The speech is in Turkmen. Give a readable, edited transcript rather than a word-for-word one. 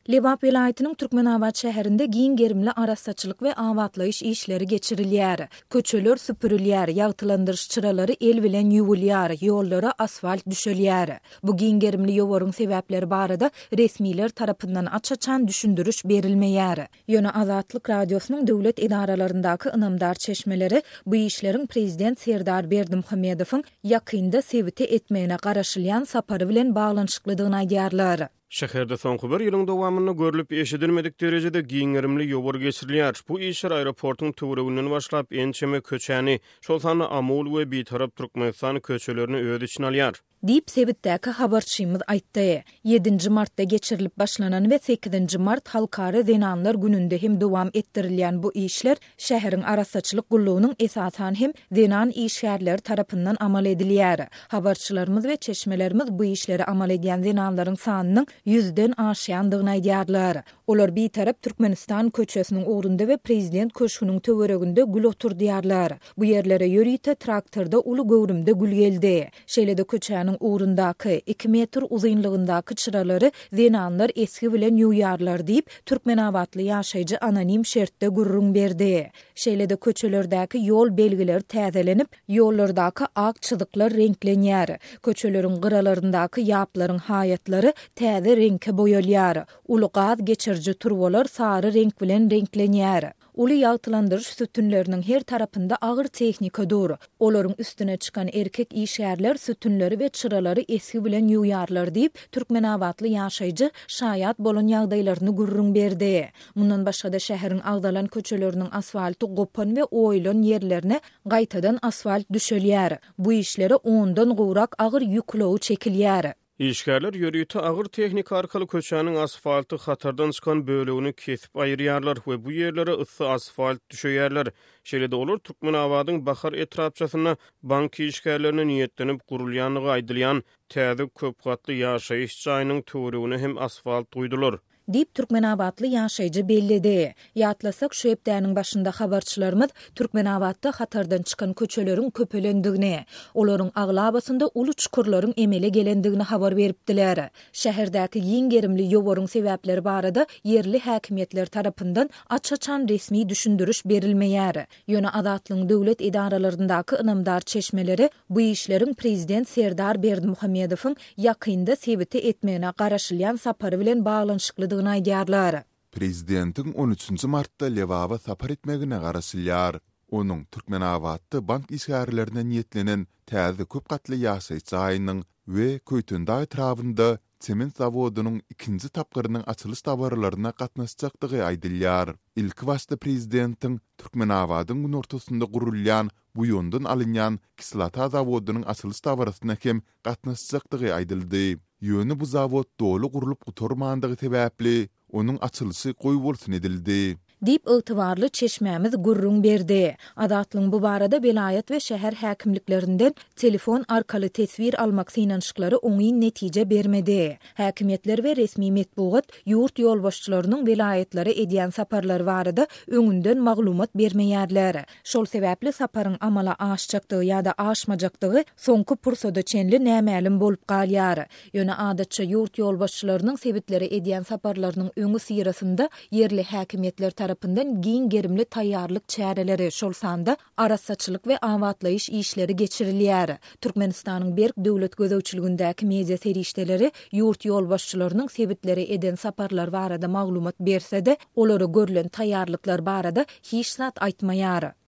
Lebap vilayetinin Türkmenabat şäherinde giň gerimli arassaçylyk we awatlaýyş işleri geçirilýär. Köçeler süpürilýär, ýagtylandyryş çyralary el bilen ýuwulýar, ýollara asfalt düşelýär. Bu giň gerimli ýowaryň sebäpleri barada resmiler tarapyndan açaçan düşündürüş berilmeýär. Ýöne Azatlyk radiosynyň döwlet idaralaryndaky ynamdar çeşmeleri bu işleriň prezident Serdar Berdimuhammedowyň ýakynda sebiti etmegine garaşylýan sapary bilen baglanyşyklydygyny aýdýarlar. Şäherde soňky bir ýylyň dowamyny görülip eşidilmedik derejede giňerimli ýowar geçirilýär. Bu işler aeroportyň töwereginden başlap ençeme köçäni, şol sany Amul we bitarap Türkmenistan köçelerini öz içine alýar. Dip sebitdäki habarçymyz aýtdy. 7 martda geçirilip başlanan we 8 mart halkara zenanlar gününde hem dowam etdirilýän bu işler şäheriň arassaçylyk gullugynyň esasan hem zenan işgärleri tarapyndan amal edilýär. Habarçylarymyz we çeşmelerimiz bu işleri amal edýän zenanlaryň sanynyň 100den aşýandygyny aýdýarlar. Olar bir tarap Türkmenistan köçesiniň ugrunda we prezident köşküniň töwereginde gül oturdýarlar. Bu yerlere ýörüýte traktorda uly göwrümde gül geldi. Şeýlede köçäniň ugrundaky 2 metr uzunlygyndaky çyralary zenanlar eski bilen ýuwýarlar diýip Türkmenawatly ýaşaýjy anonim şertde gurrun berdi. Şeýlede köçelerdäki ýol belgileri täzelenip, ýollardaky ak çyzyklar renklenýär. Köçeleriň gyralaryndaky ýaplaryň haýatlary täze reňke boýalýar. Uly gaz geçirji turwalar sary renk bilen renklenýär. Uly ýagtylandyryş sütünleriniň her tarapynda agyr tehnika dur. Olaryň üstüne çykan erkek işgärler sütünleri we çyralary eski bilen ýuwýarlar diýip Türkmenawatly ýaşaýjy şaýat bolan ýagdaýlaryny gurrun berdi. Mundan başga da şäheriň agdalan köçeleriniň asfalty gopan we oýlan ýerlerine gaýtadan asfalt düşelýär. Bu işlere 10dan gowrak agyr ýüklew çekilýär. İşgärler ýörüýte agyr tehnika arkaly köçäniň asfalty hatardan çykan bölegini kesip aýyrýarlar we bu ýerlere ıssy asfalt düşeýärler. Şeýlede olar Türkmenawatyň bahar etrapçasyna bank işgärlerine niýetlenip gurulýanlygy aýdylýan täze köp gatly ýaşaýyş jaýynyň töweregine hem asfalt guýdular. Dip Türkmenawatly ýaşaýjy bellidi. Ýatlasak şu hepdäniň başynda habarçylarymyz Türkmenawatda hatardan çykan köçeleriň köpelendigini, olaryň aglabasynda uly çukurlaryň emele gelendigini habar beripdiler. Şäherdäki giň gerimli ýowaryň sebäpleri barada yerli häkimetler tarapyndan açaçan resmi düşündürüş berilmeýär. Ýöne Azatlyň döwlet idaralaryndaky ynamdar çeşmeleri bu işleriň prezident Serdar Berdimuhammedowyň ýakynda sebiti etmegine garaşylýan sapary bilen baglanyşyklydygyny aýdýarlar. Prezidentiň 13 martda Lewaba sapar etmegine garaşylýar. Onuň Türkmenawatda bank işgärlerine niýetlenen täze köp gatly ýaşaýyş jaýynyň we Köýtündaý etrafynda çement zawodunyň ikinji tapgyrynyň açylış tawarlaryna gatnaşjakdygy aýdylýar. Ilki başda prezidentiň Türkmenawatyň gün ortasynda gurulýan bu ýondan alynýan kislata zawodunyň açylış tawaryna hem gatnaşjakdygy aýdyldy. Ýöne bu zawod dolu gurulyp uturmandygy sebäpli onuň açylyşy goý bolsun edildi. Dip ýygybarly çeşmämiz gurrun berdi. Azatlyň bu barada vilayet we şäher häkimliklerinden telefon arkaly tesvir almak synanşyklary oňy netije bermedi. Häkimetler we resmi metbuat ýurt ýolbaşçylarynyň vilayetlere edýän saparlary barada öňünden maglumat bermeýärler. Şol sebäpli saparyň amala aşjakdygy ýa-da aşmajakdygy soňky pursada çenli nämälim bolup galýar. Ýöne adatça ýurt ýolbaşçylarynyň sebitleri edýän saparlarynyň öňü syrasynda yerli häkimetler tarapyndan giň gerimli taýýarlyk çäreleri şol sanda arassaçylyk we awatlaýyş işleri geçirilýär. Türkmenistanyň berk döwlet gözegçiligindäki media serişdeleri ýurt ýolbaşçylarynyň sebitleri eden saparlar barada maglumat berse-de, olary görülen taýýarlyklar barada hiç zat aýtmaýar.